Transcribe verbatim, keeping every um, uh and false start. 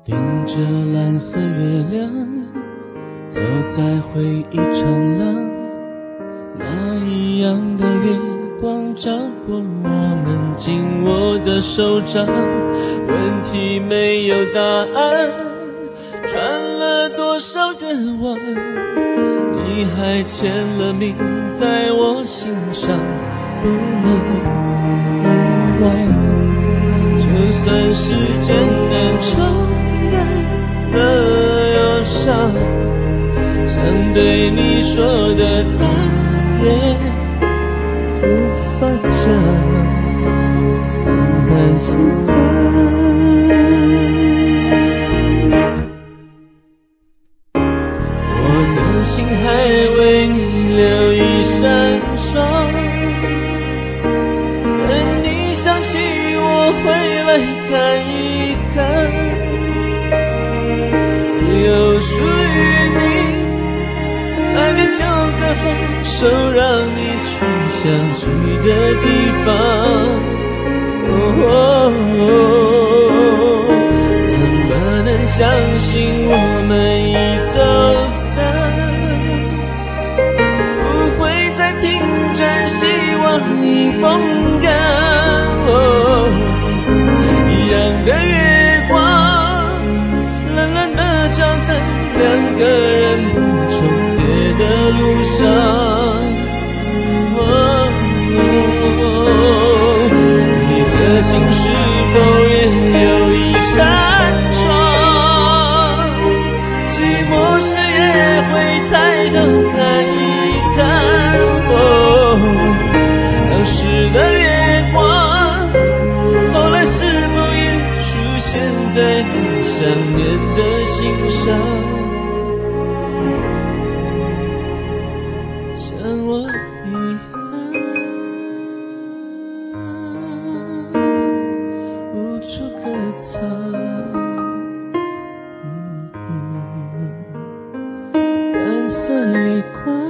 盯着蓝色月亮，走在回忆长廊，那一样的月光照过我们紧握的手掌。问题没有答案，转了多少个弯，你还签了名在我心上，不能意外。就算时间能冲淡了忧伤，想对你说的再也无法讲，淡淡心酸。我的心还为你留一扇窗，等你想起我回来看一看，自由属于你，爱别就各分手，让你去想去的地方。哦，怎么能相信我们已走散，不会再听真，希望已风干。哦，一样的月光冷冷地照在两个人不重叠的路上。哦，你的心是否也有一扇窗，寂寞时也会抬头看一看。哦，当时的月光后来是否也出现在你想念的心上，像我一样无处可藏。蓝色月光